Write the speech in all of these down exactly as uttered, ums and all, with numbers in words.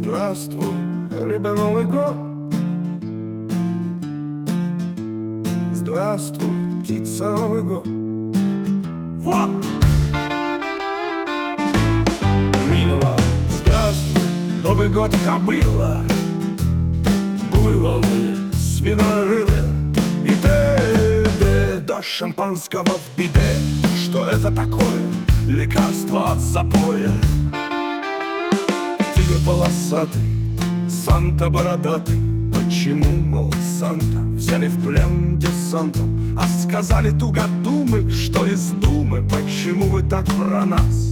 Здравствуй, рыба, Новый год. Здравствуй, птица, Новый год. Вот! Мило, здравствуй, Новый год, кобыла. Буйволы, свинорылы и ты до шампанского в биде. Что это такое? Лекарство от запоя. Тигр полосатый, Санта бородатый. Почему, мол, Санта взяли в плен десантом? А сказали тугодумы, что из думы. Почему вы так про нас?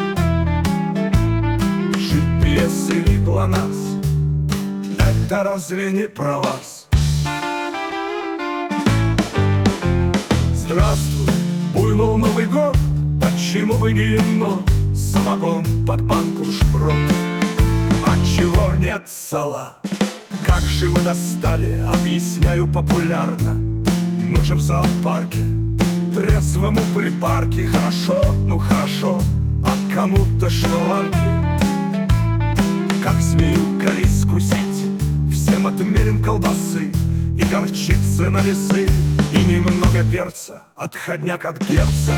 джи пи эс или ГЛОНАСС? Это разве не про вас? Здравствуй, буйвол, Новый год. Почему вы гимно? Самогон под банку шпрот. Отчего нет сала? Как же вы достали? Объясняю популярно. Мы же в зоопарке, трезвому припарке. Хорошо, ну хорошо, а кому-то шнуранки. Как змею колись скусить? Всем отмерим колбасы и горчицы на весы, и немного перца, отходняк от перца.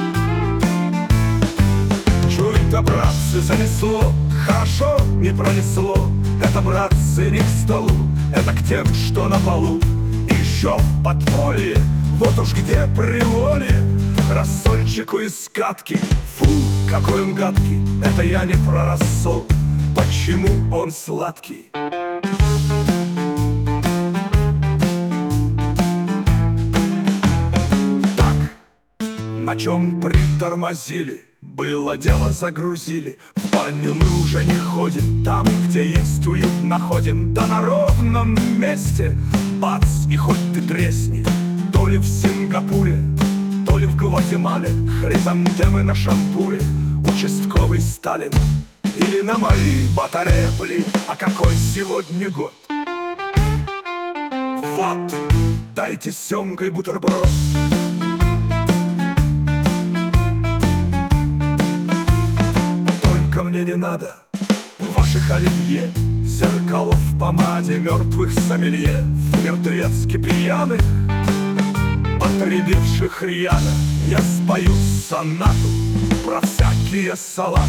Чуй-то, братцы, занесло. Хорошо, не пронесло. Это, братцы, не к столу, это к тем, что на полу. И еще в подполье, вот уж где приволе, рассольчику из скатки. Фу, какой он гадкий, это я не про рассол. Почему он сладкий? Так, на чем притормозили? Было дело, загрузили. В баню мы уже не ходим. Там, где есть уют, находим. Да на ровном месте бац, и хоть ты тресни. То ли в Сингапуре, то ли в Гватемале. Хризантемы на шампуре. Участковый Сталин. Или на мои батареи, блин. А какой сегодня год? Вот, дайте с семгой бутерброд. Мне не надо ваших оливье, зеркал в помаде, мертвых сомелье, мертвецки пьяных, потребивших рьяно. Я спою сонату про всякие салаты.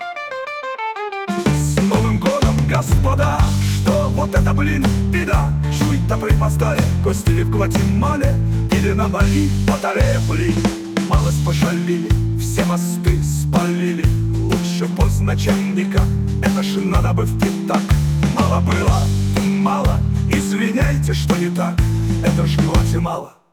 С Новым годом, господа! Что вот это, блин, беда? Чуй-то припоздали, гостили в Гватемале или на Бали, батарея, блин. Малость пошалили, все мосты спалили. Лучше поздно, чем никак. Это ж надо бы в пятак. Мало было, мало. Извиняйте, что не так. Это ж Гватемала.